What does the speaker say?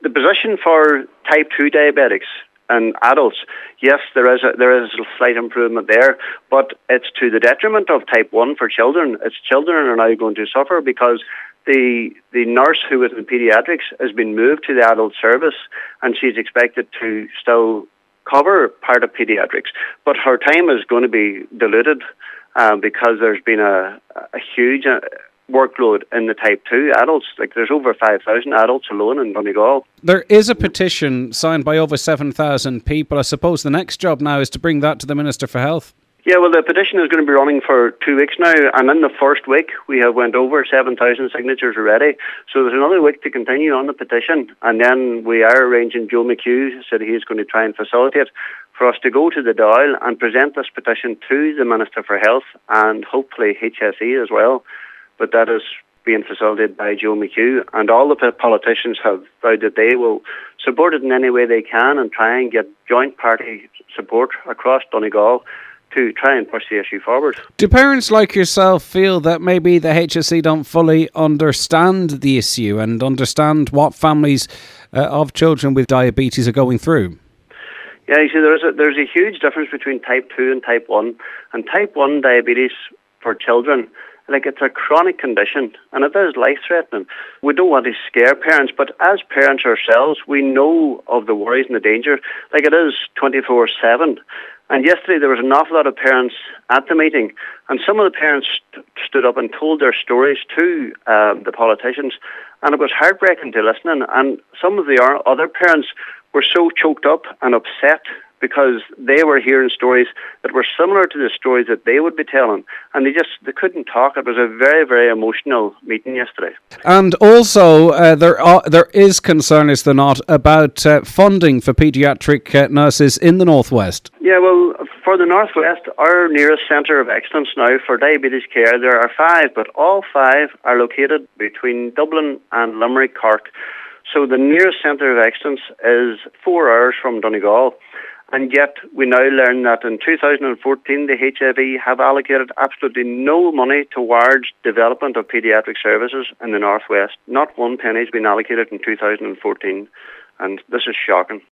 The position for type 2 diabetics and adults, yes, there is a slight improvement there, but it's to the detriment of type 1 for children. Its children are now going to suffer because the nurse who was in paediatrics has been moved to the adult service, and she's expected to still cover part of paediatrics, but her time is going to be diluted because there's been a huge workload in the type 2 adults. Like, there's over 5,000 adults alone in Donegal. There is a petition signed by over 7,000 people. I suppose the next job now is to bring that to the Minister for Health. Yeah, well, the petition is going to be running for 2 weeks now, and in the first week we have went over 7,000 signatures already. So there's another week to continue on the petition, and then we are arranging. Joe McHugh said he's going to try and facilitate for us to go to the Dáil and present this petition to the Minister for Health and hopefully HSE as well. But that is being facilitated by Joe McHugh, and all the politicians have vowed that they will support it in any way they can and try and get joint party support across Donegal to try and push the issue forward. Do parents like yourself feel that maybe the HSE don't fully understand the issue and understand what families of children with diabetes are going through? Yeah, you see, there's a huge difference between type 2 and type 1. And type 1 diabetes for children, like, it's a chronic condition and it is life-threatening. We don't want to scare parents, but as parents ourselves, we know of the worries and the danger. Like, it is 24/7. And yesterday there was an awful lot of parents at the meeting, and some of the parents stood up and told their stories to the politicians, and it was heartbreaking to listen. And some of the other parents were so choked up and upset because they were hearing stories that were similar to the stories that they would be telling, and they couldn't talk. It was a very, very emotional meeting yesterday. And also, there is concern, is there not, about funding for paediatric nurses in the Northwest? Yeah, well, for the Northwest, our nearest centre of excellence now for diabetes care, there are 5, but all 5 are located between Dublin and Limerick, Cork. So the nearest centre of excellence is 4 hours from Donegal. And yet we now learn that in 2014 the HIV have allocated absolutely no money towards development of paediatric services in the Northwest. Not one penny has been allocated in 2014, and this is shocking.